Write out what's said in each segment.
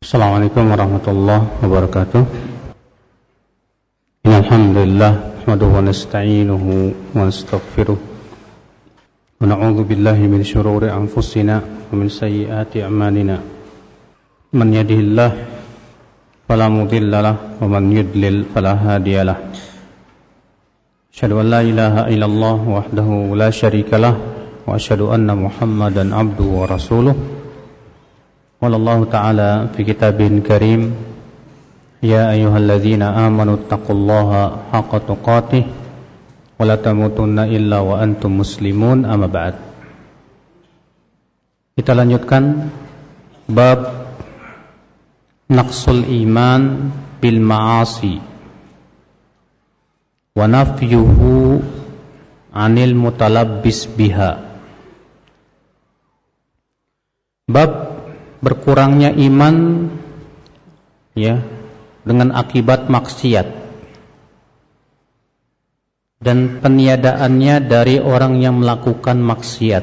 Assalamualaikum warahmatullahi wabarakatuh. Alhamdulillah nahmaduhu wa nasta'inuhu wa nastaghfiruh wa na'udzu billahi min shururi anfusina wa min sayyiati a'malina. Man yahdihillahu fala mudilla lahu wa man yudlil fala hadiya lahu. Asyhadu an la ilaha illallah wahdahu la syarika lahu wa asyhadu anna Muhammadan abduhu wa rasuluh. Wallahu ta'ala fi kitabin karim, ya ayyuhalladzina amanu taqullaha haqqa tuqatih wa la tamutunna illa wa antum muslimun, amma ba'd. Kita lanjutkan bab naqsul iman bil ma'asi wa nafyuhu 'anil mutalabbis biha. Bab berkurangnya iman ya dengan akibat maksiat dan peniadaannya dari orang yang melakukan maksiat.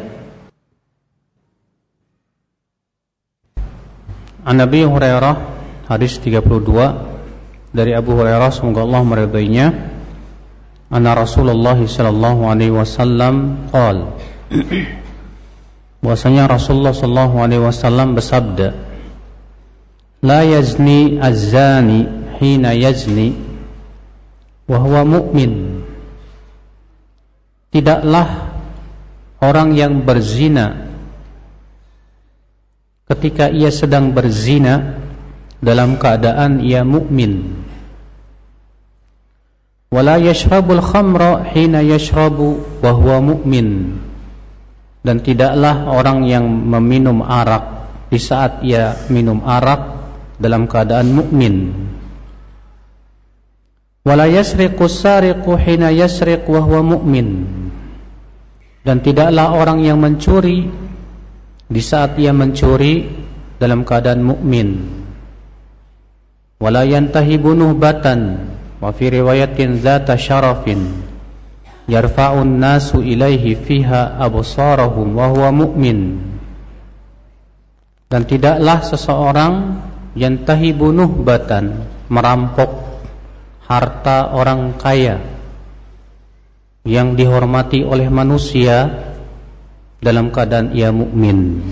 An Abi Hurairah, hadis 32 dari Abu Hurairah, semoga Allah meridainya, anna Rasulullah sallallahu alaihi wasallam qala, bahwasanya Rasulullah sallallahu alaihi wasallam bersabda, la yazni az-zani hina yazni wa huwa mu'min. Tidaklah orang yang berzina ketika ia sedang berzina dalam keadaan ia mukmin. Wala yashrabul khamra hina yashrabu wa huwa mu'min. Dan tidaklah orang yang meminum arak di saat ia minum arak dalam keadaan mukmin. Wala yasriqu sariqu hina yasriq wa huwa mu'min. Dan tidaklah orang yang mencuri di saat ia mencuri dalam keadaan mukmin. Wala yantahibu nuhbatan wa fi riwayatin zata syarafin yarfa'un nasu ilaihi fiha absarahum wa huwa mu'min. Dan tidaklah seseorang yantahibu nuhbatan, merampok harta orang kaya yang dihormati oleh manusia dalam keadaan ia mukmin.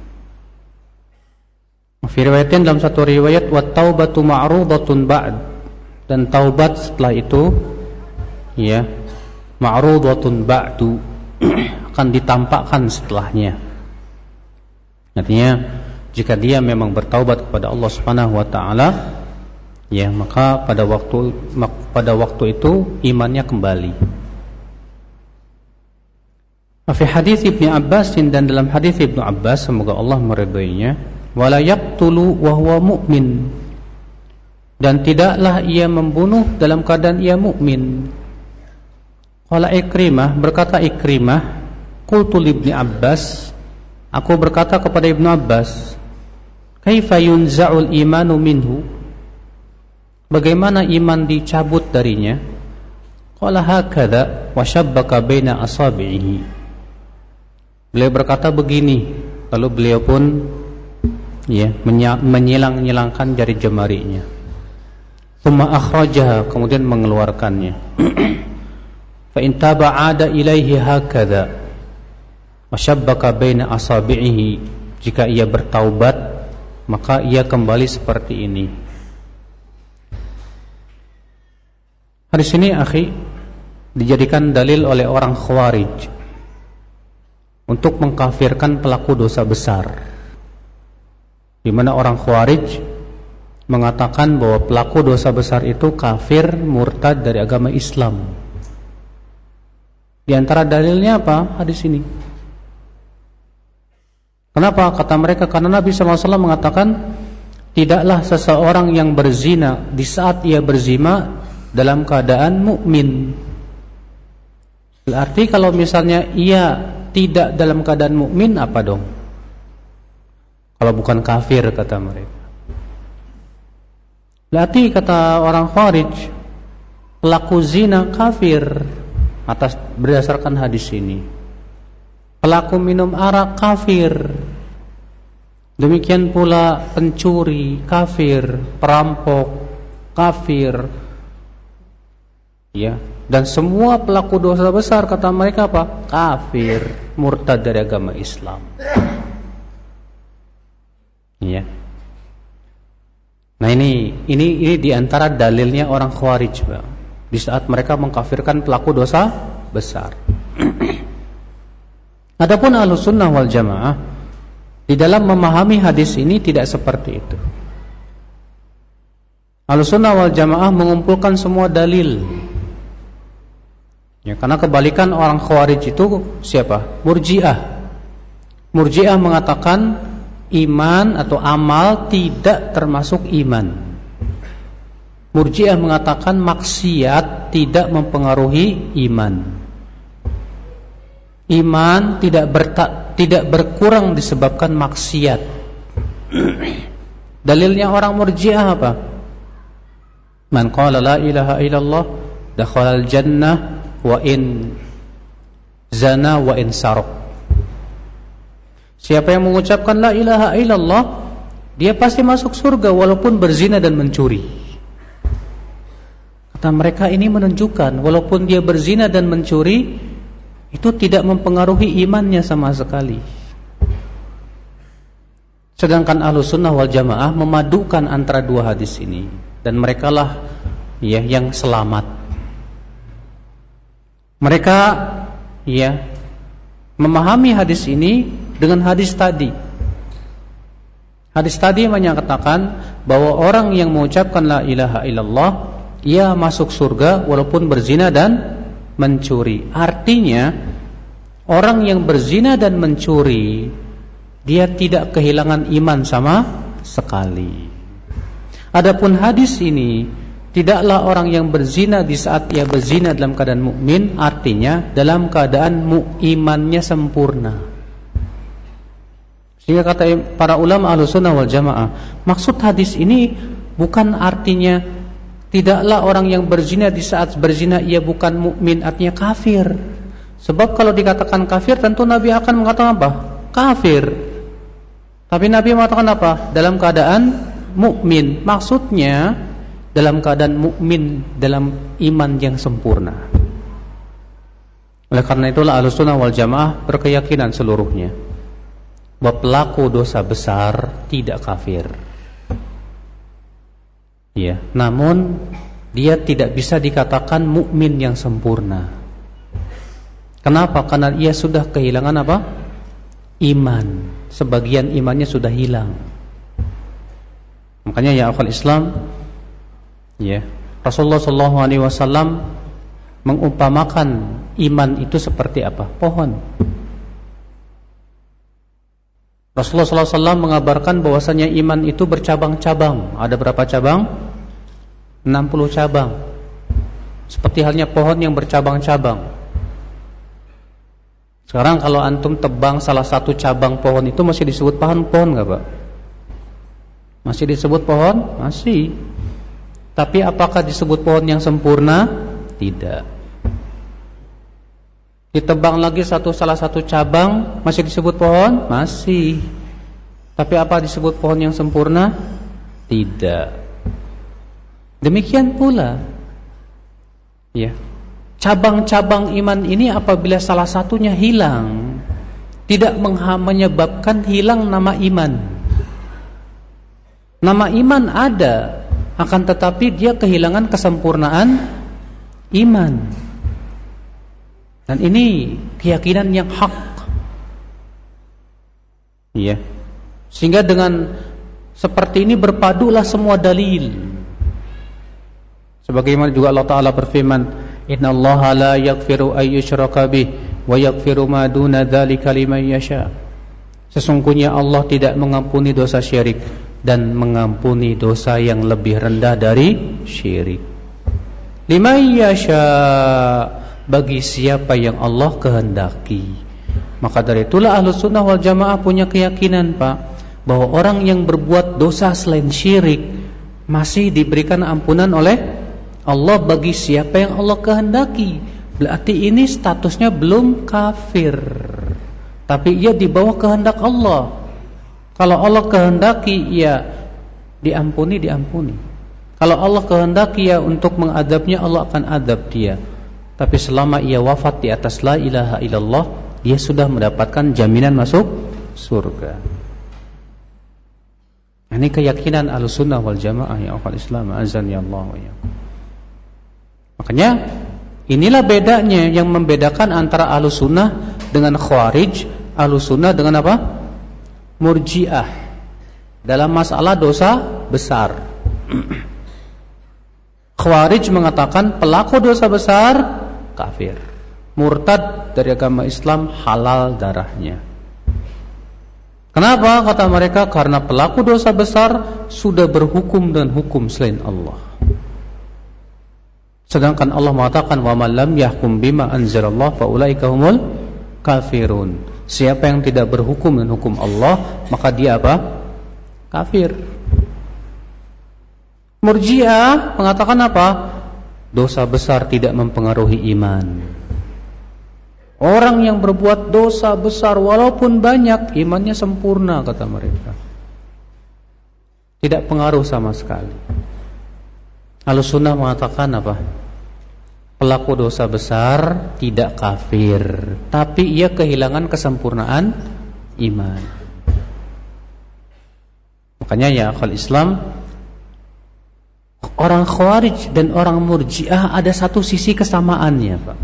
Fi riwayatin, dalam satu riwayat, wa taubatu ma'rudatun ba'd, dan taubat setelah itu ya ma'rudatun ba'du, akan ditampakkan setelahnya. Artinya jika dia memang bertaubat kepada Allah Subhanahu wa taala, ya maka pada waktu itu imannya kembali. Fi hadis Ibnu Abbas, dan dalam hadis Ibnu Abbas, semoga Allah meridainya, wala yaqtulu wa huwa mu'min, dan tidaklah ia membunuh dalam keadaan ia mukmin. Qala Ikrimah, berkata Ikrimah, qultu li Ibnu Abbas, aku berkata kepada Ibnu Abbas, kaifa yunza'ul imanu minhu, bagaimana iman dicabut darinya? Qala hakadha wa syabbaka baina asabihi. Beliau berkata begini, lalu beliau pun ya menyilang-nyilangkan jari jemarinya. Tsumma akhrajaha, kemudian mengeluarkannya. Fa in taba'ada ilaihi hakadha wa syabbaka baina asabihi, jika ia bertaubat maka ia kembali seperti ini. Hadis ini akhi dijadikan dalil oleh orang Khawarij untuk mengkafirkan pelaku dosa besar, di mana orang Khawarij mengatakan bahwa pelaku dosa besar itu kafir, murtad dari agama Islam. Di antara dalilnya apa? Hadis ini. Kenapa? Kata mereka, karena Nabi SAW mengatakan, tidaklah seseorang yang berzina di saat ia berzina dalam keadaan mukmin. Berarti kalau misalnya ia tidak dalam keadaan mukmin, apa dong? Kalau bukan kafir, kata mereka. Berarti kata orang Khawarij, pelaku zina kafir atas berdasarkan hadis ini. Pelaku minum arak kafir Demikian pula pencuri kafir, perampok kafir, ya, dan semua pelaku dosa besar kata mereka apa? Kafir, murtad dari agama Islam. Ya. Nah ini diantara dalilnya orang Khawarij, Pak. Di saat mereka mengkafirkan pelaku dosa besar. Adapun Ahlussunnah wal Jamaah di dalam memahami hadis ini tidak seperti itu. Ahlussunnah wal Jamaah mengumpulkan semua dalil. Ya, karena kebalikan orang Khawarij itu siapa? Murji'ah. Murji'ah mengatakan iman atau amal tidak termasuk iman. Murji'ah mengatakan maksiat tidak mempengaruhi iman. Iman tidak berkurang disebabkan maksiat. Dalilnya orang Murji'ah apa? Man qala la ilaha illallah dakhalal jannah wa in zana wa in sarq. Siapa yang mengucapkan la ilaha illallah, dia pasti masuk surga walaupun berzina dan mencuri. Kata mereka ini menunjukkan walaupun dia berzina dan mencuri, itu tidak mempengaruhi imannya sama sekali. Sedangkan Ahlussunnah wal Jamaah memadukan antara dua hadis ini, dan merekalah ya yang selamat. Mereka ya memahami hadis ini dengan hadis tadi. Hadis tadi menyatakan bahwa orang yang mengucapkan la ilaha illallah, ia masuk surga walaupun berzina dan mencuri. Artinya orang yang berzina dan mencuri, dia tidak kehilangan iman sama sekali. Adapun hadis ini, tidaklah orang yang berzina di saat ia berzina dalam keadaan mukmin, artinya dalam keadaan imannya sempurna. Sehingga kata para ulama Ahlussunnah wal Jamaah, maksud hadis ini bukan artinya tidaklah orang yang berzina di saat berzina ia bukan mukmin, artinya kafir. Sebab kalau dikatakan kafir tentu Nabi akan mengatakan apa? Kafir. Tapi Nabi mengatakan apa? Dalam keadaan mukmin. Maksudnya dalam keadaan mukmin, dalam iman yang sempurna. Oleh karena itulah Ahlussunnah wal Jamaah berkeyakinan seluruhnya bahwa pelaku dosa besar tidak kafir. Ya, namun dia tidak bisa dikatakan mukmin yang sempurna. Kenapa? Karena ia sudah kehilangan apa? Iman. Sebagian imannya sudah hilang. Makanya ya akhwal Islam, ya, Rasulullah SAW mengumpamakan iman itu seperti apa? Pohon. Rasulullah SAW mengabarkan bahwasanya iman itu bercabang-cabang. Ada berapa cabang? 60 cabang. Seperti halnya pohon yang bercabang-cabang. Sekarang kalau antum tebang salah satu cabang pohon itu masih disebut pohon nggak, Pak? Masih disebut pohon? Masih. Tapi apakah disebut pohon yang sempurna? Tidak. Ditebang lagi salah satu cabang, masih disebut pohon? Masih. Tapi apa disebut pohon yang sempurna? Tidak. Demikian pula, ya, cabang-cabang iman ini apabila salah satunya hilang, tidak menyebabkan hilang nama iman. Nama iman ada, akan tetapi dia kehilangan kesempurnaan iman. Dan ini keyakinan yang hak. Iya. Sehingga dengan seperti ini berpadulah semua dalil. Sebagaimana juga Allah Ta'ala berfirman, innallaha la yaghfiru ay yushraka bih wa yaghfiru ma duna dzalika liman yasha. Sesungguhnya Allah tidak mengampuni dosa syirik dan mengampuni dosa yang lebih rendah dari syirik. Liman yasha, bagi siapa yang Allah kehendaki. Maka dari itulah Ahlussunnah wal Jamaah punya keyakinan, Pak, bahwa orang yang berbuat dosa selain syirik masih diberikan ampunan oleh Allah bagi siapa yang Allah kehendaki. Berarti ini statusnya belum kafir, tapi ia di bawah kehendak Allah. Kalau Allah kehendaki ya diampuni. Kalau Allah kehendaki ya untuk mengadabnya, Allah akan adab dia. Tapi selama ia wafat di atas la ilaha illallah, dia sudah mendapatkan jaminan masuk surga. Ini keyakinan Ahlussunnah wal Jamaah ya akhwal Islam, azan ya Allah wa ya. Makanya inilah bedanya yang membedakan antara Ahlussunnah dengan Khawarij, Ahlussunnah dengan apa? Murji'ah dalam masalah dosa besar. Khawarij mengatakan pelaku dosa besar kafir, murtad dari agama Islam, halal darahnya. Kenapa? Kata mereka, karena pelaku dosa besar sudah berhukum dan hukum selain Allah. Sedangkan Allah mengatakan wa man lam yahkum bima anzalallah fa ulaika humul kafirun. Siapa yang tidak berhukum dan hukum Allah, maka dia apa? Kafir. Murji'ah mengatakan apa? Dosa besar tidak mempengaruhi iman. Orang yang berbuat dosa besar walaupun banyak, imannya sempurna, kata mereka. Tidak pengaruh sama sekali. Ahlussunnah mengatakan apa? Pelaku dosa besar tidak kafir, tapi ia kehilangan kesempurnaan iman. Makanya ya akhwal Islam, orang Khawarij dan orang Murji'ah ada satu sisi kesamaannya, Pak.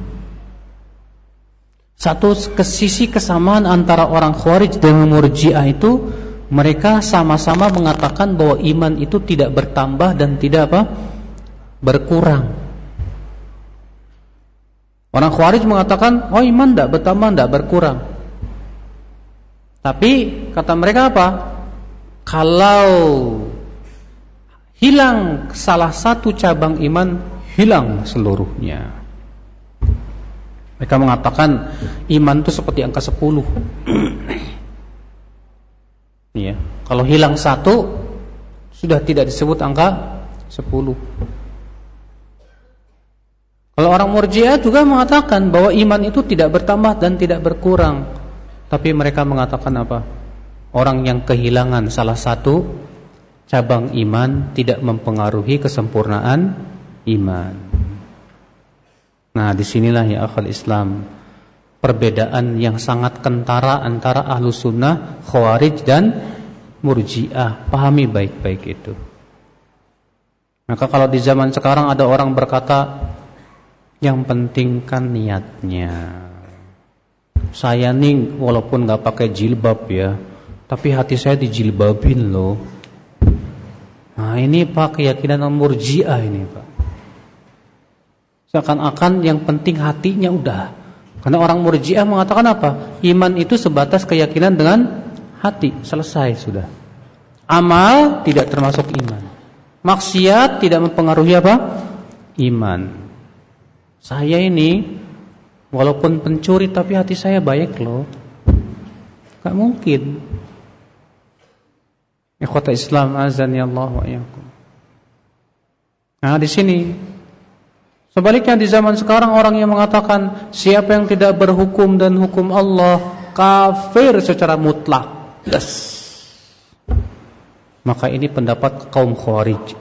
Satu sisi kesamaan antara orang Khawarij dan Murji'ah itu, mereka sama-sama mengatakan bahwa iman itu tidak bertambah dan tidak apa? Berkurang. Orang Khawarij mengatakan, oh iman tidak bertambah, tidak berkurang. Tapi kata mereka apa? Kalau hilang salah satu cabang iman, hilang seluruhnya. Mereka mengatakan iman itu seperti angka 10. Ya, kalau hilang satu, sudah tidak disebut angka 10. Kalau orang Murji'ah juga mengatakan bahwa iman itu tidak bertambah dan tidak berkurang. Tapi mereka mengatakan apa? Orang yang kehilangan salah satu cabang iman tidak mempengaruhi kesempurnaan iman. Nah, disinilah ya akhwal Islam, perbedaan yang sangat kentara antara Ahlussunnah, Khawarij dan Murji'ah. Pahami baik-baik itu. Maka kalau di zaman sekarang ada orang berkata, yang penting kan niatnya. Saya nih walaupun gak pakai jilbab ya, tapi hati saya dijilbabin loh. Nah ini Pak, keyakinan Murji'ah ini Pak. Seakan-akan yang penting hatinya udah. Karena orang Murji'ah mengatakan apa? Iman itu sebatas keyakinan dengan hati, selesai sudah. Amal tidak termasuk iman. Maksiat tidak mempengaruhi apa? Iman. Saya ini walaupun pencuri tapi hati saya baik loh. Gak mungkin. Ikhwata Islam azani Allah wa iyyakum. Nah di sini sebaliknya di zaman sekarang orang yang mengatakan siapa yang tidak berhukum dan hukum Allah kafir secara mutlak. Yes. Maka ini pendapat kaum Khawarij.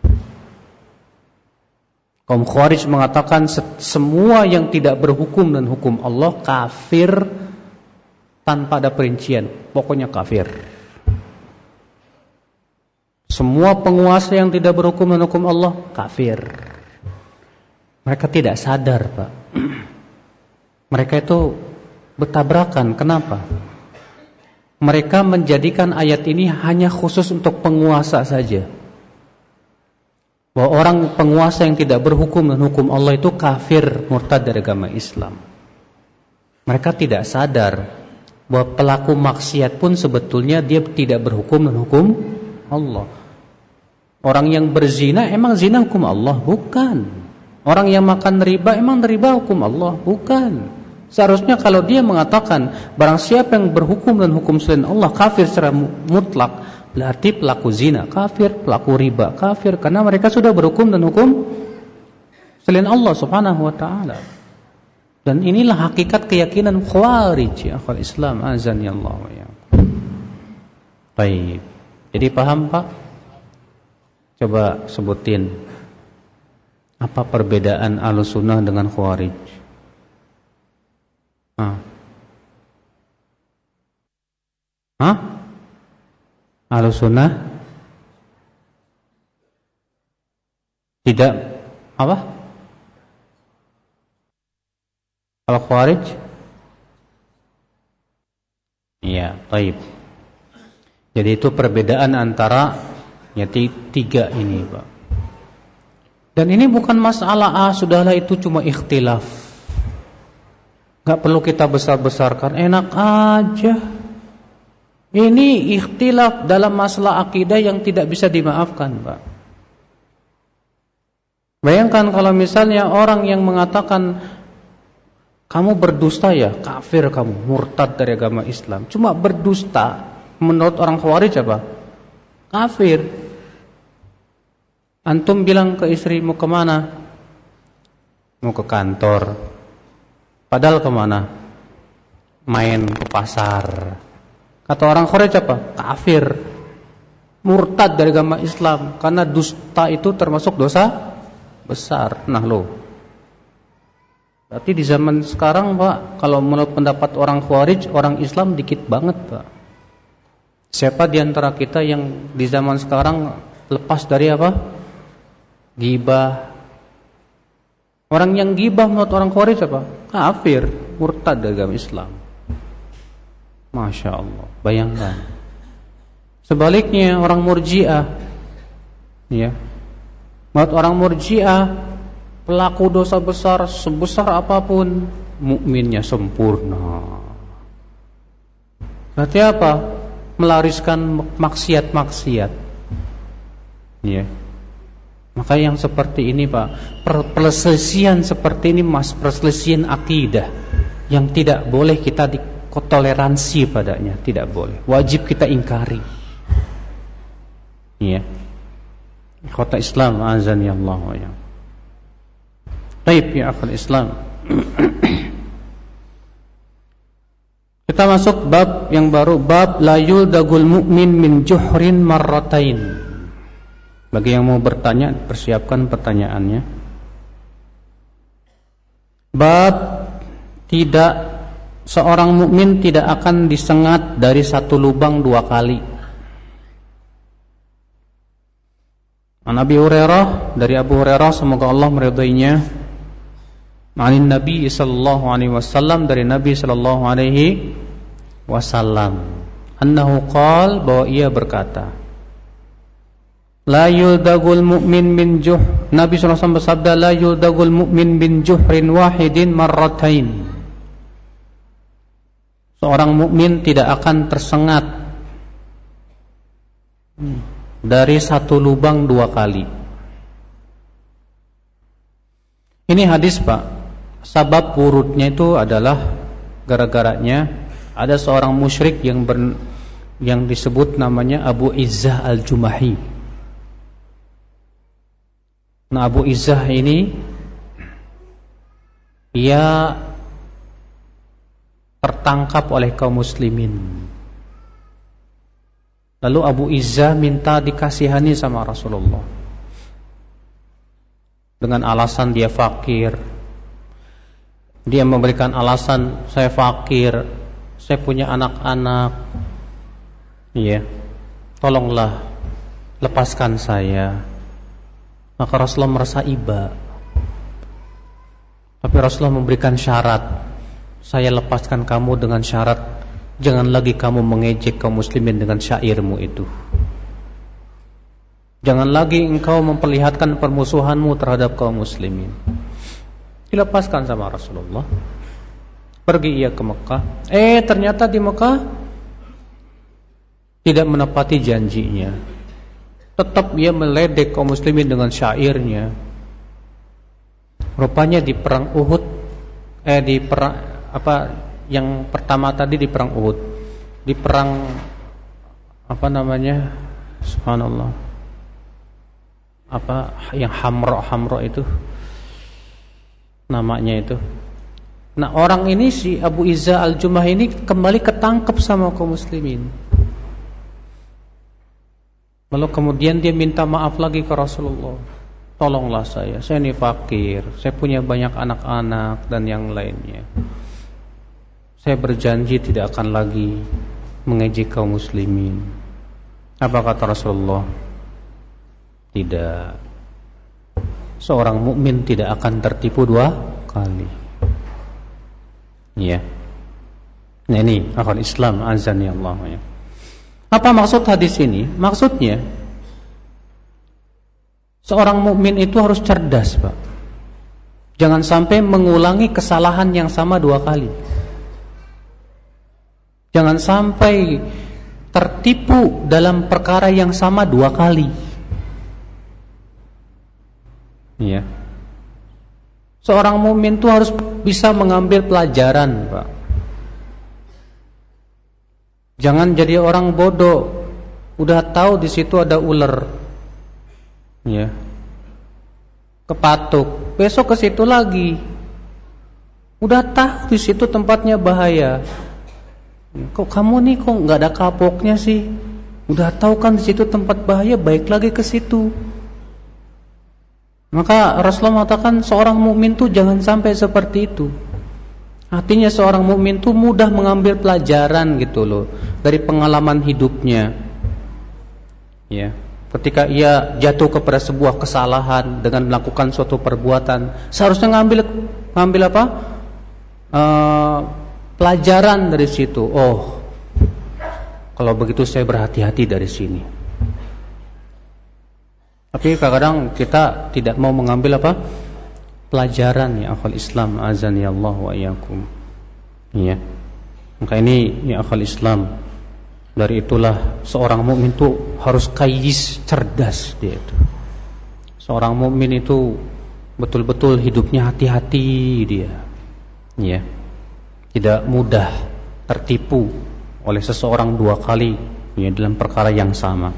Kaum Khawarij mengatakan semua yang tidak berhukum dan hukum Allah kafir tanpa ada perincian. Pokoknya kafir. Semua penguasa yang tidak berhukum dan hukum Allah kafir. Mereka tidak sadar, Pak. Mereka itu bertabrakan. Kenapa? Mereka menjadikan ayat ini hanya khusus untuk penguasa saja. Bahwa orang penguasa yang tidak berhukum dan hukum Allah itu kafir, murtad dari agama Islam. Mereka tidak sadar bahwa pelaku maksiat pun sebetulnya dia tidak berhukum dan hukum Allah. Orang yang berzina emang zina hukum Allah? Bukan. Orang yang makan riba emang riba hukum Allah? Bukan. Seharusnya kalau dia mengatakan barang siapa yang berhukum dan hukum selain Allah kafir secara mutlak, berarti pelaku zina kafir, pelaku riba kafir, karena mereka sudah berhukum dan hukum selain Allah Subhanahu wa taala. Dan inilah hakikat keyakinan Khawarij ya akhwal Islam azan ya Allah wa ya. Baik. Jadi paham Pak? Coba sebutin apa perbedaan Ahlussunnah dengan Khawarij? Ahlussunnah tidak apa? Kalau Khawarij? Iya, baik. Jadi itu perbedaan antara tiga ini, Pak. Dan ini bukan masalah sudahlah itu cuma ikhtilaf. Gak perlu kita besar-besarkan, enak aja. Ini ikhtilaf dalam masalah akidah yang tidak bisa dimaafkan, Pak. Bayangkan kalau misalnya orang yang mengatakan kamu berdusta ya, kafir kamu, murtad dari agama Islam. Cuma berdusta menurut orang Khawarij apa? Kafir. Antum bilang ke istri mau kemana? Mau ke kantor. Padahal kemana? Main ke pasar. Kata orang Khawarij apa? Kafir. Murtad dari agama Islam. Karena dusta itu termasuk dosa besar. Nah lo. Berarti di zaman sekarang Pak, kalau menurut pendapat orang Khawarij, orang Islam dikit banget Pak. Siapa di antara kita yang di zaman sekarang lepas dari apa? Ghibah. Orang yang ghibah menurut orang Khawarij apa? Kafir, murtad dari agama Islam. Masya Allah, bayangkan. Sebaliknya orang Murji'ah, ya, menurut orang Murji'ah, pelaku dosa besar sebesar apapun, mukminnya sempurna. Berarti apa? Melariskan maksiat-maksiat. Ya. Maka yang seperti ini Pak, perselisihan seperti ini Mas, perselisihan akidah yang tidak boleh kita toleransi padanya, tidak boleh. Wajib kita ingkari. Ya. Kota Islam azan ya Allah ya. Baik ya akhul Islam. Kita masuk bab yang baru, bab la yuldagul mu'min min juhrin marratain. Bagi yang mau bertanya, persiapkan pertanyaannya. Bab seorang mukmin tidak akan disengat dari satu lubang dua kali. Nabi Hurairah, dari Abu Hurairah semoga Allah meridainya, Anin Nabi sallallahu alaihi wasallam, dari Nabi sallallahu alaihi wasallam, annahu qala, bahwa ia berkata, la yuldagul mu'min min juh. Nabi sallallahu alaihi wasallam bersabda, la yuldagul mu'min min juhrin wahidin marratain. Seorang mukmin tidak akan tersengat dari satu lubang dua kali. Ini hadis Pak. Sabab wurudnya itu adalah gara-garanya ada seorang musyrik yang disebut namanya Abu Izzah Al-Jumahi. Nah, Abu Izzah ini ia tertangkap oleh kaum muslimin. Lalu Abu Izzah minta dikasihani sama Rasulullah dengan alasan dia fakir. Dia memberikan alasan, saya fakir, saya punya anak-anak, iya, tolonglah lepaskan saya. Maka Rasulullah merasa iba. Tapi Rasulullah memberikan syarat, saya lepaskan kamu dengan syarat jangan lagi kamu mengejek kaum muslimin dengan syairmu itu. Jangan lagi engkau memperlihatkan permusuhanmu terhadap kaum muslimin. Dilepaskan sama Rasulullah. Pergi ia ke Mekah. Ternyata di Mekah tidak menepati janjinya. Tetap ia meledek kaum muslimin dengan syairnya. Rupanya di perang Uhud, yang pertama tadi di perang Uhud, di perang subhanallah, yang Hamra itu namanya itu. Nah, orang ini si Abu Izzah Al-Jumah ini kembali ketangkep sama kaum muslimin. Lalu kemudian dia minta maaf lagi ke Rasulullah. Tolonglah saya ini fakir, saya punya banyak anak-anak dan yang lainnya. Saya berjanji tidak akan lagi mengejek kaum muslimin. Apa kata Rasulullah? Tidak. Seorang mukmin tidak akan tertipu 2 kali. Ya. Nah ini akal Islam azani Allah. Apa maksud hadis ini? Maksudnya seorang mukmin itu harus cerdas, Pak. Jangan sampai mengulangi kesalahan yang sama 2 kali. Jangan sampai tertipu dalam perkara yang sama 2 kali. Ya. Seorang mukmin itu harus bisa mengambil pelajaran, Pak. Jangan jadi orang bodoh, udah tahu di situ ada ular, ya, kepatuk, besok ke situ lagi, udah tahu di situ tempatnya bahaya. Kok kamu nih kok nggak ada kapoknya sih? Udah tahu kan di situ tempat bahaya, baik lagi ke situ. Maka Rasulullah mengatakan seorang mukmin tuh jangan sampai seperti itu. Artinya seorang mukmin tuh mudah mengambil pelajaran gitu loh dari pengalaman hidupnya. Ya, ketika ia jatuh kepada sebuah kesalahan dengan melakukan suatu perbuatan, seharusnya ngambil apa? Pelajaran dari situ. Oh, kalau begitu saya berhati-hati dari sini. Tapi kadang-kadang kita tidak mau mengambil apa? Pelajaran ya akhwal Islam azani Allah wa iyyakum. Ya. Maka ini ya akhwal Islam. Dari itulah seorang mukmin itu harus kayis, cerdas dia itu. Seorang mukmin itu betul-betul hidupnya hati-hati dia. Ya. Tidak mudah tertipu oleh seseorang 2 kali ya dalam perkara yang sama.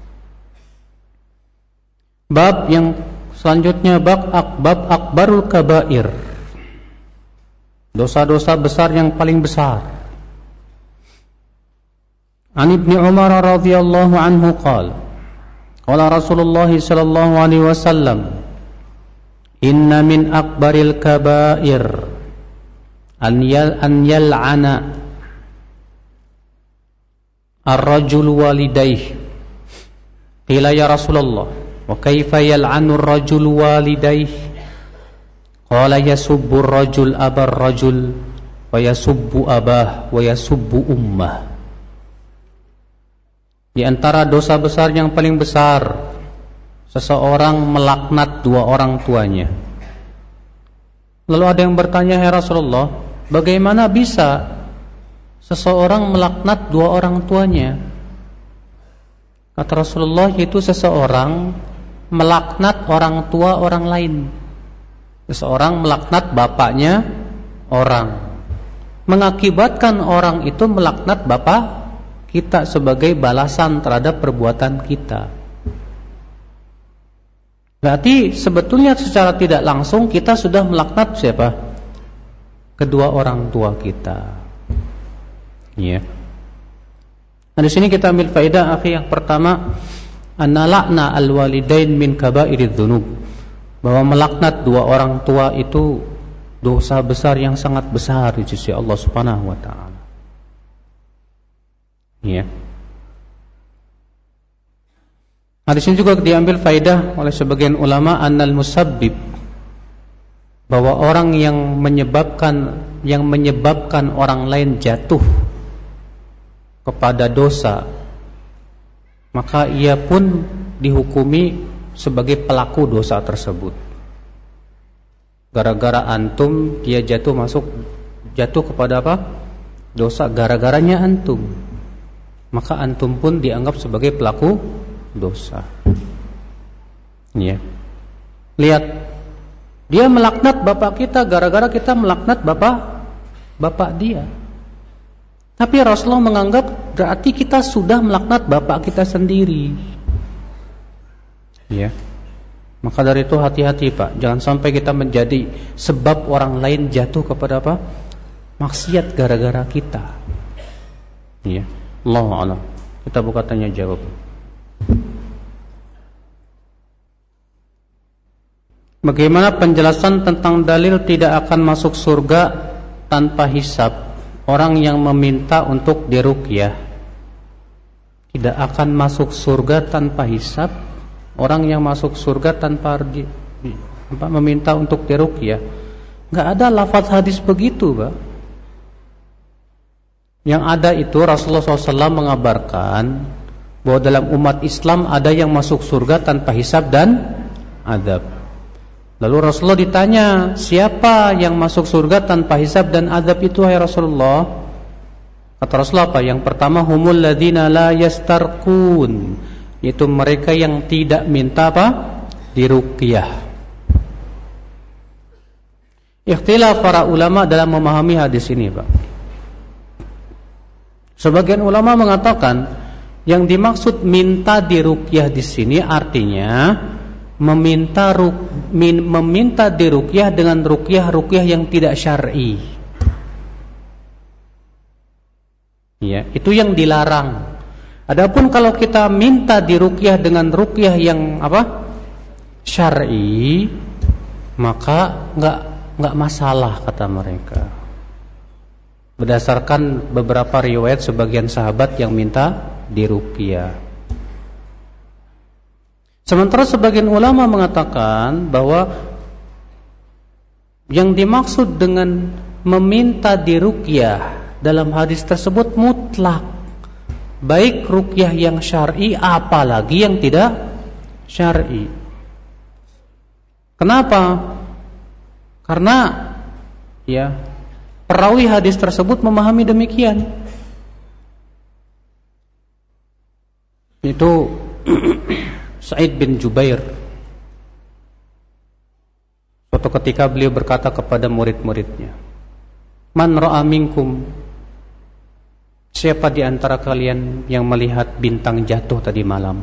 Bab yang selanjutnya bab akbarul kabair. Dosa-dosa besar yang paling besar. An Ibnu Umar radhiyallahu anhu qala qala Rasulullah sallallahu alaihi wasallam inna min akbaril kabair an yal'ana ar-rajul walidayhi. Qila ya Rasulullah wa kaifa yal'anu ar-rajul walidayhi? Qala yasubbu ar-rajul abar rajul wa yasubbu abah wa yasubbu ummah. Di antara dosa besar yang paling besar, seseorang melaknat 2 orang tuanya. Lalu ada yang bertanya, "Ya Rasulullah, bagaimana bisa seseorang melaknat 2 orang tuanya?" Kata Rasulullah, yaitu seseorang melaknat orang tua orang lain. Seseorang melaknat bapaknya orang, mengakibatkan orang itu melaknat bapak kita sebagai balasan terhadap perbuatan kita. Berarti sebetulnya secara tidak langsung kita sudah melaknat siapa? Kedua orang tua kita. Ya. Nah, di sini kita ambil faedah akhi yang pertama, anna la'na al-walidain min kabairidz dzunub. Bahwa melaknat 2 orang tua itu dosa besar yang sangat besar di sisi Allah Subhanahu wa taala. Ya. Nah, di sini juga diambil faedah oleh sebagian ulama annal musabbib, bahwa orang yang menyebabkan orang lain jatuh kepada dosa, maka ia pun dihukumi sebagai pelaku dosa tersebut. Gara-gara antum dia jatuh kepada apa? Dosa, gara-garanya antum. Maka antum pun dianggap sebagai pelaku dosa. Ya. Lihat, dia melaknat bapak kita gara-gara kita melaknat bapak dia. Tapi Rasulullah menganggap berarti kita sudah melaknat bapak kita sendiri. Ya. Maka dari itu hati-hati Pak, jangan sampai kita menjadi sebab orang lain jatuh kepada apa? Maksiat gara-gara kita. Ya. Allahu a'lam. Kita buka tanya jawab. Bagaimana penjelasan tentang dalil tidak akan masuk surga tanpa hisab? Orang yang meminta untuk diruqyah tidak akan masuk surga tanpa hisab. Orang yang masuk surga tanpa meminta untuk diruqyah. Enggak ada lafaz hadis begitu, Pak. Yang ada itu Rasulullah SAW mengabarkan bahwa dalam umat Islam ada yang masuk surga tanpa hisab dan adab. Lalu Rasulullah ditanya, siapa yang masuk surga tanpa hisab dan adab itu, hai Rasulullah? Kata Rasulullah apa? Yang pertama, humul ladzina la yastarqun, yaitu mereka yang tidak minta apa? Diruqyah. Ikhtilaf para ulama dalam memahami hadis ini, Pak. Sebagian ulama mengatakan yang dimaksud minta diruqyah di sini artinya meminta diruqyah dengan ruqyah yang tidak syar'i. Ya, itu yang dilarang. Adapun kalau kita minta diruqyah dengan ruqyah yang apa? Syar'i, maka enggak masalah kata mereka. Berdasarkan beberapa riwayat sebagian sahabat yang minta diruqyah. Sementara sebagian ulama mengatakan bahwa yang dimaksud dengan meminta diruqyah dalam hadis tersebut mutlak, baik ruqyah yang syar'i apalagi yang tidak syar'i. Kenapa? Karena ya perawi hadis tersebut memahami demikian. Itu Sa'id bin Jubair. Suatu ketika beliau berkata kepada murid-muridnya, "Man ra'a minkum?" Siapa di antara kalian yang melihat bintang jatuh tadi malam?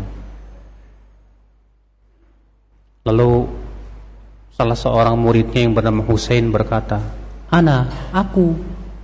Lalu salah seorang muridnya yang bernama Husain berkata, "Ana, aku."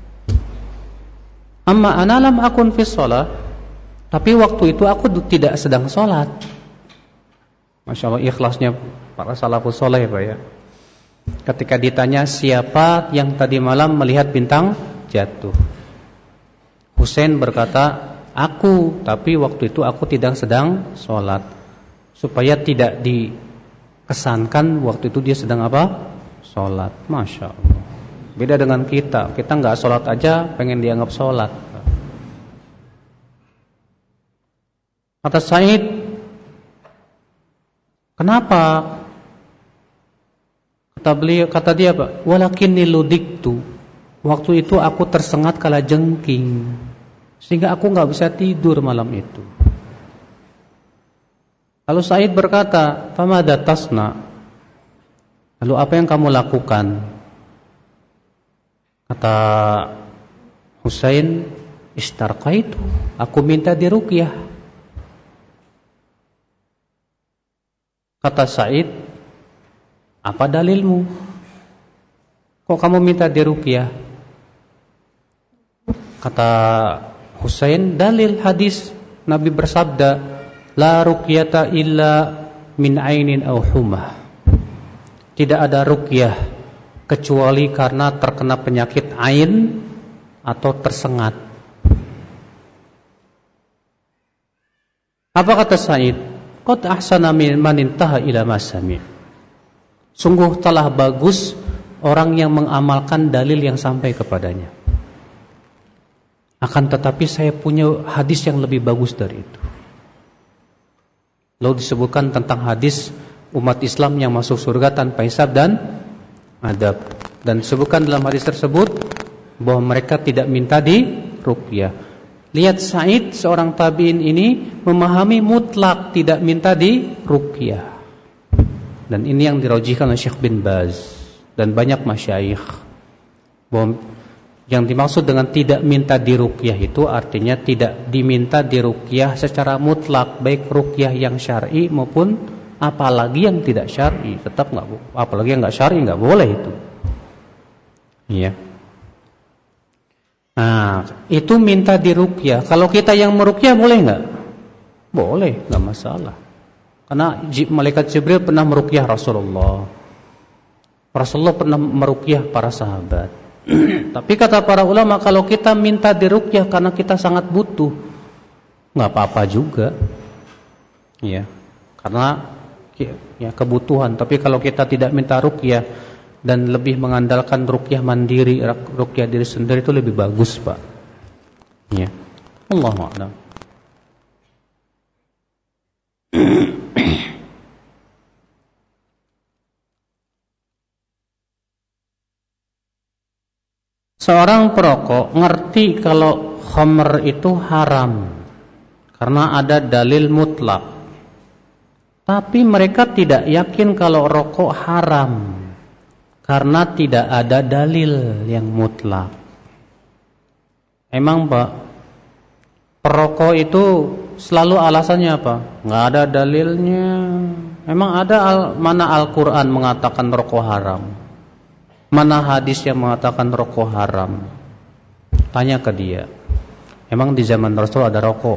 "Amma ana lam akun fi shalah." Tapi waktu itu aku tidak sedang sholat. Masya Allah, ikhlasnya para salafus soleh, Pak ya. Ketika ditanya siapa yang tadi malam melihat bintang jatuh, Husain berkata, aku, tapi waktu itu aku tidak sedang sholat. Supaya tidak dikesankan waktu itu dia sedang apa? Sholat. Masya Allah. Beda dengan kita nggak sholat aja pengen dianggap sholat. Kata Sa'id, kenapa? Kata dia, Pak, walakinni ludiktu. Waktu itu aku tersengat kala jengking, sehingga aku enggak bisa tidur malam itu. Lalu Sa'id berkata, "Famada tasna?" Lalu apa yang kamu lakukan? Kata Husain, "Istarqaitu." Aku minta diruqyah. Kata Sa'id, "Apa dalilmu? Kok kamu minta diruqyah?" Kata Husain, "Dalil hadis Nabi bersabda, la ruqyata illa min ainin aw humah." Tidak ada ruqyah kecuali karena terkena penyakit ain atau tersengat. Apa kata Sa'id? Qad ahsana man intaha ila masami'. Sungguh telah bagus orang yang mengamalkan dalil yang sampai kepadanya. Akan tetapi saya punya hadis yang lebih bagus dari itu. Lalu disebutkan tentang hadis umat Islam yang masuk surga tanpa hisab dan adab. Dan disebutkan dalam hadis tersebut bahwa mereka tidak minta diruqyah. Lihat Sa'id, seorang tabi'in ini memahami mutlak tidak minta diruqyah. Dan ini yang dirajihkan oleh Syekh bin Baz dan banyak masyayikh, bahwa yang dimaksud dengan tidak minta diruqyah itu artinya tidak diminta diruqyah secara mutlak, baik ruqyah yang syar'i maupun apalagi yang tidak syar'i. Tetap enggak, apalagi yang enggak syar'i enggak boleh itu. Iya. Nah, itu minta diruqyah. Kalau kita yang meruqyah boleh enggak? Boleh, enggak masalah. Karena malaikat Jibril pernah meruqyah Rasulullah. Rasulullah pernah meruqyah para sahabat. Tapi kata para ulama, kalau kita minta diruqyah karena kita sangat butuh, nggak apa-apa juga, ya, karena ya kebutuhan. Tapi kalau kita tidak minta ruqyah dan lebih mengandalkan ruqyah mandiri, ruqyah diri sendiri, itu lebih bagus, Pak. Ya, Allahu a'lam. Seorang perokok ngerti kalau khamr itu haram karena ada dalil mutlak. Tapi mereka tidak yakin kalau rokok haram karena tidak ada dalil yang mutlak. Emang Pak, perokok itu selalu alasannya apa? Nggak ada dalilnya. Emang ada mana Al-Quran mengatakan rokok haram? Mana hadis yang mengatakan rokok haram? Tanya ke dia. Emang di zaman Rasul ada rokok?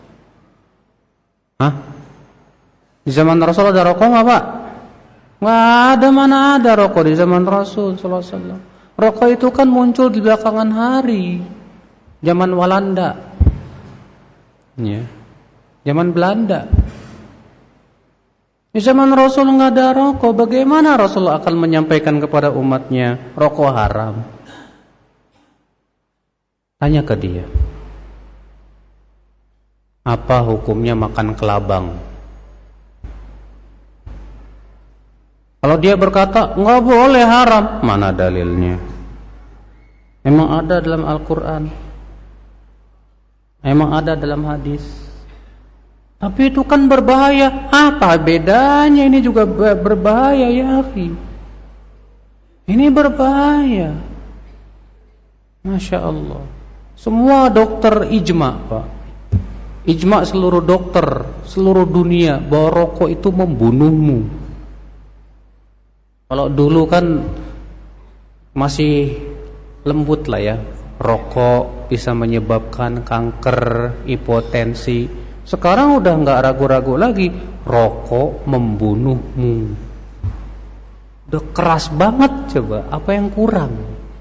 Hah? Di zaman Rasul ada rokok nggak Pak? Nggak ada, mana ada rokok di zaman Rasul sallallahu alaihi wasallam. Rokok itu kan muncul di belakangan hari, zaman Walanda, ya, zaman Belanda. Di zaman Rasul nggak ada rokok. Bagaimana Rasul akan menyampaikan kepada umatnya rokok haram? Tanya ke dia. Apa hukumnya makan kelabang? Kalau dia berkata nggak boleh, haram, mana dalilnya? Emang ada dalam Al-Quran? Emang ada dalam hadis? Tapi itu kan berbahaya. Apa bedanya? Ini juga berbahaya ya akhi. Ini berbahaya. Masya Allah. Semua dokter ijma Pak. Ijma seluruh dokter seluruh dunia bahwa rokok itu membunuhmu. Kalau dulu kan masih lembut lah ya, rokok bisa menyebabkan kanker, hipotensi. Sekarang udah nggak ragu-ragu lagi, rokok membunuhmu. Udah keras banget. Coba apa yang kurang?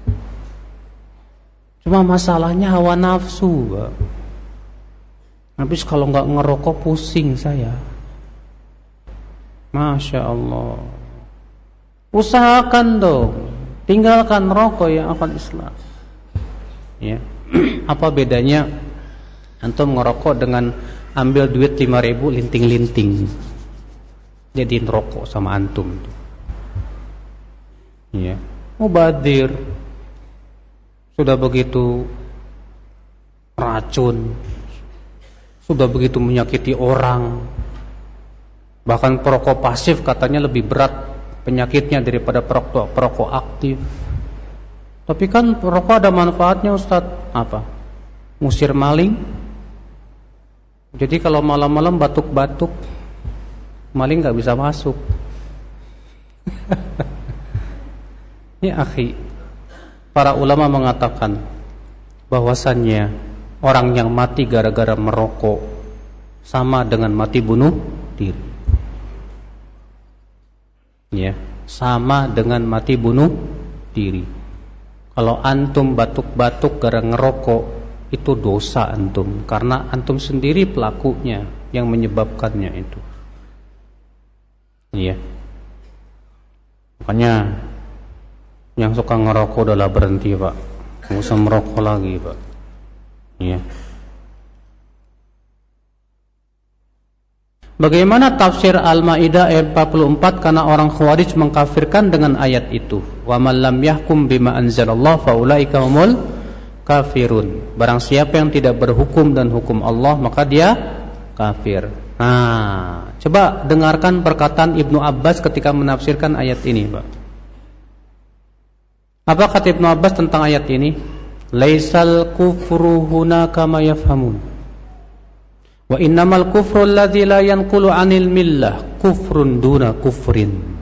Cuma masalahnya hawa nafsu Pak. Habis kalau nggak ngerokok pusing saya. Masya Allah. Usahakan dong, tinggalkan rokok ya akhwat Islam. Ya. Apa bedanya antum ngerokok dengan ambil duit 5.000 linting-linting jadiin rokok sama antum? Ya, mubadir. Sudah begitu racun, sudah begitu menyakiti orang. Bahkan perokok pasif katanya lebih berat penyakitnya daripada perokok aktif. Tapi kan perokok ada manfaatnya Ustaz. Apa? Ngusir maling. Jadi kalau malam-malam batuk-batuk, maling nggak bisa masuk. Ya akhi, para ulama mengatakan bahwasannya orang yang mati gara-gara merokok sama dengan mati bunuh diri. Ya, sama dengan mati bunuh diri. Kalau antum batuk-batuk gara ngerokok, itu dosa antum, karena antum sendiri pelakunya yang menyebabkannya itu. Iya. Makanya yang suka ngerokok udahlah berhenti Pak, nggak usah merokok lagi Pak. Iya. Bagaimana tafsir Al-Maidah ayat 44 karena orang Khawarij mengkafirkan dengan ayat itu. Wa man lam yahkum bima anzalallah faulaika humul kafirun. Barang siapa yang tidak berhukum dan hukum Allah maka dia kafir. Nah, coba dengarkan perkataan Ibnu Abbas ketika menafsirkan ayat ini, Pak. Apa kata Ibnu Abbas tentang ayat ini? Laisal kufru huna kama yafhamun. Wa innamal kufru alladzi la yanqulu 'anil millah kufrun duna kufrin.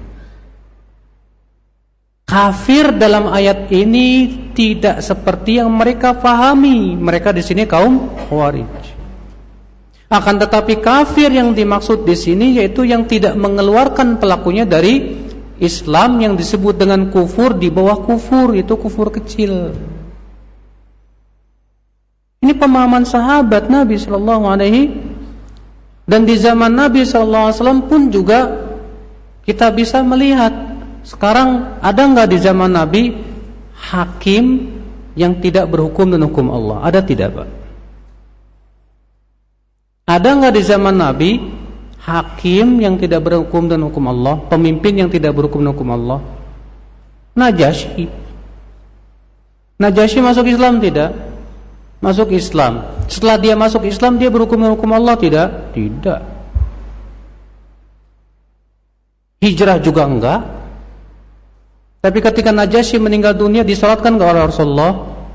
Kafir dalam ayat ini tidak seperti yang mereka pahami. Mereka di sini kaum Khawarij. Akan tetapi kafir yang dimaksud di sini yaitu yang tidak mengeluarkan pelakunya dari Islam yang disebut dengan kufur di bawah kufur, itu kufur kecil. Ini pemahaman sahabat Nabi sallallahu alaihi, dan di zaman Nabi sallallahu alaihi wasallam pun juga kita bisa melihat. Sekarang ada enggak di zaman Nabi hakim yang tidak berhukum dengan hukum Allah? Ada tidak, Pak? Ada enggak di zaman Nabi hakim yang tidak berhukum dengan hukum Allah, pemimpin yang tidak berhukum dengan hukum Allah? Najasyi. Najasyi masuk Islam tidak? Masuk Islam. Setelah dia masuk Islam, dia berhukum dengan hukum Allah tidak? Tidak. Hijrah juga enggak. Tapi ketika Najasyi meninggal dunia, disalatkan enggak oleh Rasulullah?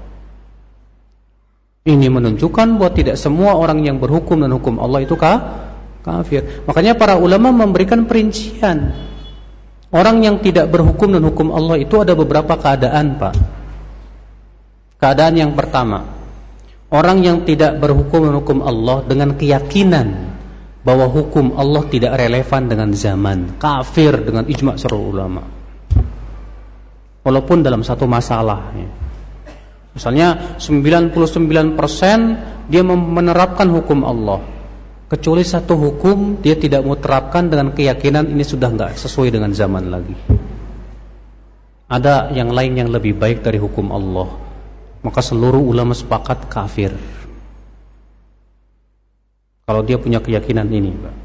Ini menunjukkan bahwa tidak semua orang yang berhukum dan hukum Allah itu kafir. Makanya para ulama memberikan perincian. Orang yang tidak berhukum dan hukum Allah itu ada beberapa keadaan, Pak. Keadaan yang pertama, orang yang tidak berhukum dan hukum Allah dengan keyakinan bahwa hukum Allah tidak relevan dengan zaman, kafir dengan ijma' seluruh ulama. Walaupun dalam satu masalah, ya. Misalnya 99% dia menerapkan hukum Allah, kecuali satu hukum dia tidak mau terapkan dengan keyakinan ini sudah enggak sesuai dengan zaman lagi. Ada yang lain yang lebih baik dari hukum Allah, maka seluruh ulama sepakat kafir. Kalau dia punya keyakinan ini, Pak.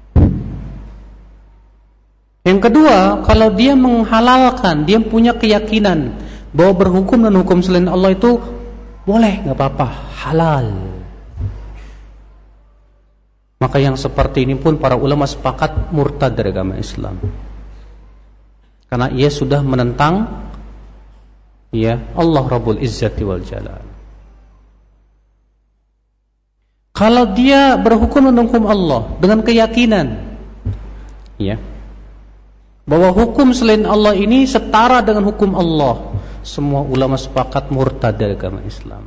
Yang kedua, kalau dia menghalalkan, dia punya keyakinan bahwa berhukum dan hukum selain Allah itu boleh, enggak apa-apa, halal. Maka yang seperti ini pun para ulama sepakat murtad dari agama Islam. Karena ia sudah menentang Allah Rabbul Izzati wal Jalal. Kalau dia berhukum dan hukum Allah dengan keyakinan bahwa hukum selain Allah ini setara dengan hukum Allah, semua ulama sepakat murtad dari agama Islam.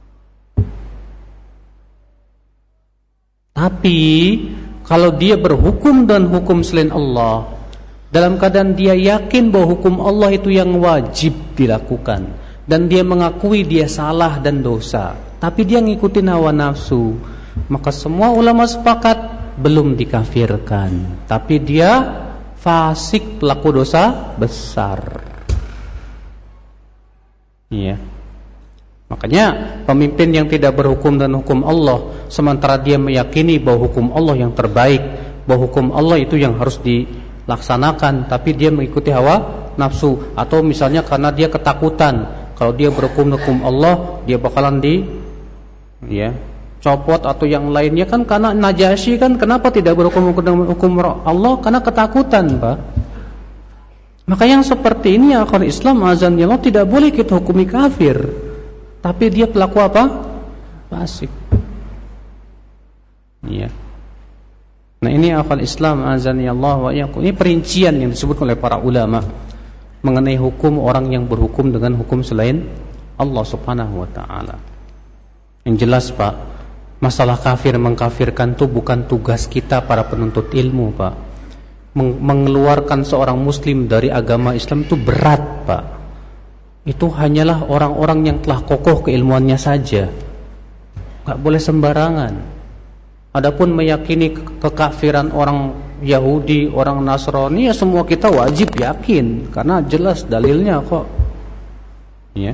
Tapi kalau dia berhukum dan hukum selain Allah dalam keadaan dia yakin bahwa hukum Allah itu yang wajib dilakukan, dan dia mengakui dia salah dan dosa, tapi dia ngikutin hawa nafsu, maka semua ulama sepakat belum dikafirkan, tapi dia fasik, pelaku dosa besar. Iya. Makanya pemimpin yang tidak berhukum dan hukum Allah, sementara dia meyakini bahwa hukum Allah yang terbaik, bahwa hukum Allah itu yang harus dilaksanakan, tapi dia mengikuti hawa nafsu, atau misalnya karena dia ketakutan kalau dia berhukum Allah dia bakalan copot atau yang lainnya, kan karena Najasyi kan kenapa tidak berhukum Allah? Karena ketakutan, Pak. Maka yang seperti ini akhir Islam azan Allah tidak boleh kita hukumi kafir, tapi dia pelaku apa? Fasik. Iya. Nah, ini akhir Islam azan Allah wa iyyakum. Ini perincian yang disebut oleh para ulama mengenai hukum orang yang berhukum dengan hukum selain Allah Subhanahu wa taala. Yang jelas, Pak, masalah kafir mengkafirkan itu bukan tugas kita para penuntut ilmu, Pak. Mengeluarkan seorang muslim dari agama Islam itu berat, Pak. Itu hanyalah orang-orang yang telah kokoh keilmuannya saja. Enggak boleh sembarangan. Adapun meyakini kekafiran orang Yahudi, orang Nasrani, ya semua kita wajib yakin karena jelas dalilnya kok. Ya.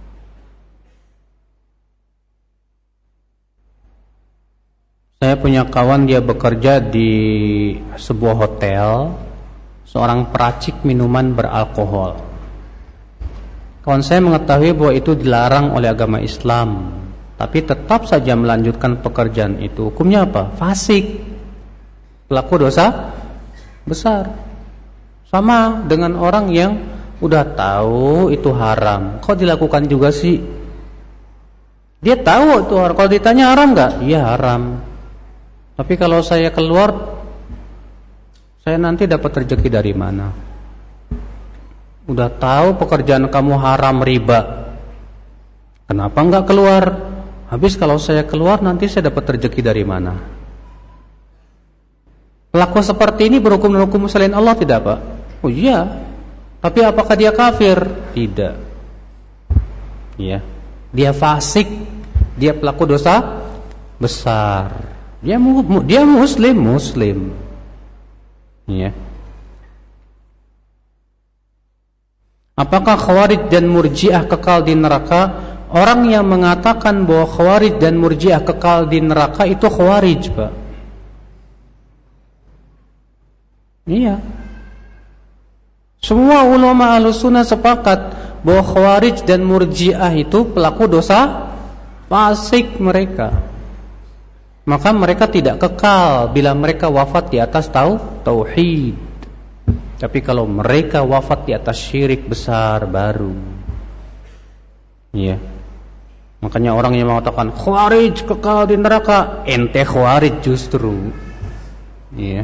Saya punya kawan, dia bekerja di sebuah hotel, seorang peracik minuman beralkohol. Kawan saya mengetahui bahwa itu dilarang oleh agama Islam, tapi tetap saja melanjutkan pekerjaan itu. Hukumnya apa? Fasik, pelaku dosa besar. Sama dengan orang yang udah tahu itu haram, kok dilakukan juga sih? Dia tahu itu haram. Kalau ditanya haram nggak? Iya haram. Tapi kalau saya keluar, saya nanti dapat rezeki dari mana? Udah tahu pekerjaan kamu haram, riba, kenapa enggak keluar? Habis kalau saya keluar nanti saya dapat rezeki dari mana? Pelaku seperti ini berhukum dengan hukum selain Allah tidak, Pak? Oh iya. Tapi apakah dia kafir? Tidak. Ya. Dia fasik, dia pelaku dosa besar. Dia muslim. Ya. Apakah Khawarij dan Murji'ah kekal di neraka? Orang yang mengatakan bahwa Khawarij dan Murji'ah kekal di neraka itu Khawarij, Pak. Iya. Semua ulama Ahlussunnah sepakat bahwa Khawarij dan Murji'ah itu pelaku dosa fasik mereka. Maka mereka tidak kekal bila mereka wafat di atas tauhid. Tapi kalau mereka wafat di atas syirik besar baru. Iya. Makanya orang yang mengatakan Khawarij kekal di neraka, ente Khawarij justru. Iya.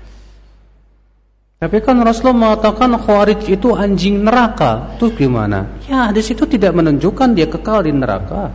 Tapi kan Rasulullah mengatakan Khawarij itu anjing neraka. Itu gimana? Ya, di situ tidak menunjukkan dia kekal di neraka.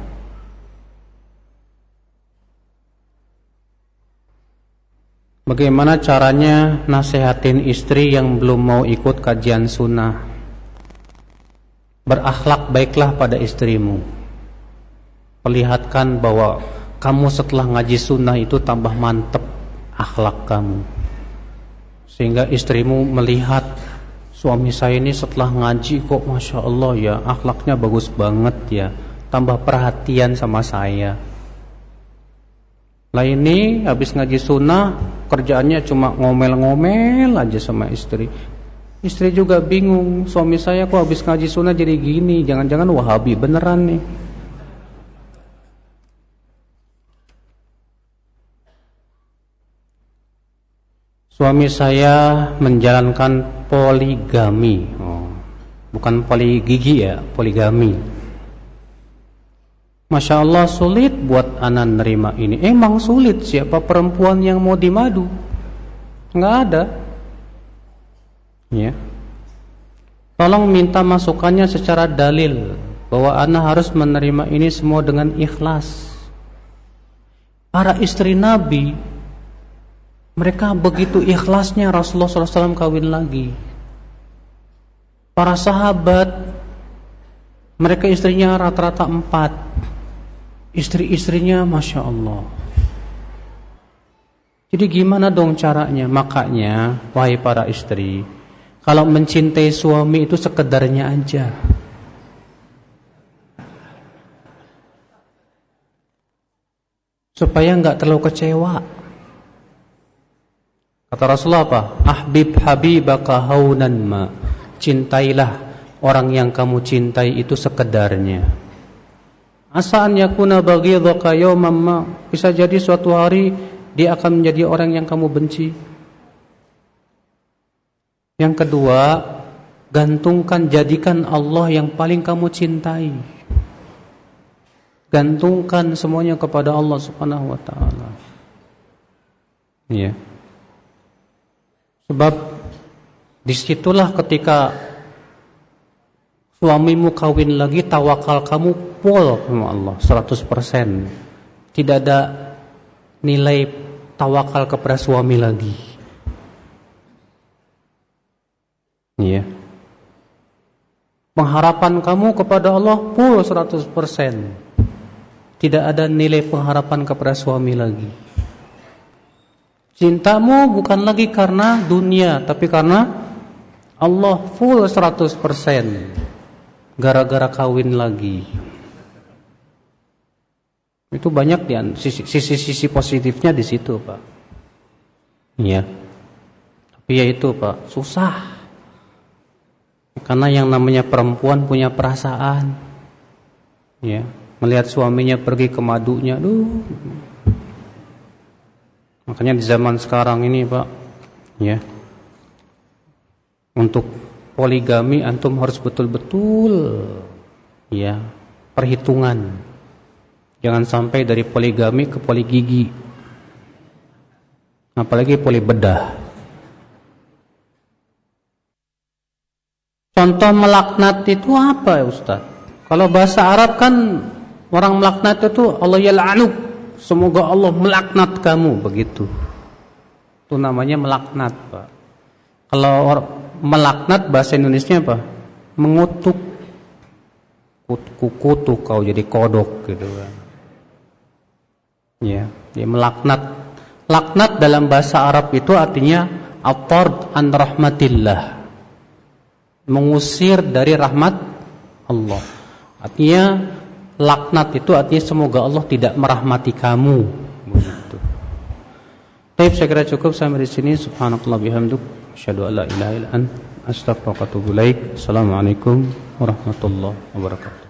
Bagaimana caranya nasihatin istri yang belum mau ikut kajian sunnah? Berakhlak baiklah pada istrimu. Perlihatkan bahwa kamu setelah ngaji sunnah itu tambah mantep akhlak kamu. Sehingga istrimu melihat suami saya ini setelah ngaji kok Masya Allah ya, akhlaknya bagus banget ya, tambah perhatian sama saya. Lah ini habis ngaji sunnah kerjaannya cuma ngomel-ngomel aja sama istri. Istri juga bingung, suami saya kok habis ngaji sunnah jadi gini, jangan-jangan Wahabi beneran nih. Suami saya menjalankan poligami. Bukan poligigi ya, poligami. Masya Allah sulit buat anak nerima ini. Emang sulit, siapa perempuan yang mau dimadu? Nggak ada. Ya. Tolong minta masukannya secara dalil bahwa anak harus menerima ini semua dengan ikhlas. Para istri Nabi, mereka begitu ikhlasnya Rasulullah SAW kawin lagi. Para sahabat, mereka istrinya rata-rata 4. Istri-istrinya Masya Allah. Jadi gimana dong caranya? Makanya, wahai para istri, kalau mencintai suami itu sekedarnya aja. Supaya gak terlalu kecewa. Kata Rasulullah apa? Ahbib habibaka haunan ma. Cintailah orang yang kamu cintai itu sekedarnya. Asa an yakuna baghidhaka yawman ma. Bisa jadi suatu hari dia akan menjadi orang yang kamu benci. Yang kedua, gantungkan, jadikan Allah yang paling kamu cintai. Gantungkan semuanya kepada Allah Subhanahu wa taala. Iya. Sebab disitulah ketika suamimu kawin lagi, tawakal kamu full sama Allah 100%. Tidak ada nilai tawakal kepada suami lagi. Iya. Pengharapan kamu kepada Allah full 100%. Tidak ada nilai pengharapan kepada suami lagi. Cintamu bukan lagi karena dunia, tapi karena Allah full 100%. Gara-gara kawin lagi. Itu banyak ya sisi positifnya di situ, Pak. Iya. Tapi ya itu, Pak, susah. Karena yang namanya perempuan punya perasaan. Ya, melihat suaminya pergi ke madunya, aduh. Makanya di zaman sekarang ini, Pak, ya, untuk poligami antum harus betul-betul, ya, perhitungan. Jangan sampai dari poligami ke poligigi, apalagi polibedah. Contoh melaknat itu apa ya Ustaz? Kalau bahasa Arab kan orang melaknat itu Allah yal'anuk, semoga Allah melaknat kamu, begitu. Itu namanya melaknat, Pak. Kalau melaknat bahasa Indonesia apa? Mengutuk. Kutu kau jadi kodok gitu kan. Ya, dia melaknat. Laknat dalam bahasa Arab itu artinya at-tard an rahmatillah. Mengusir dari rahmat Allah. Artinya laknat itu artinya semoga Allah tidak merahmati kamu. Begitu. Baik, saya kira cukup sampai di sini. Subhanakallah bihamduk, asyhadu an la ilaha illa anta, astaghfiruka wa atubu ilaik. Assalamualaikum warahmatullahi wabarakatuh.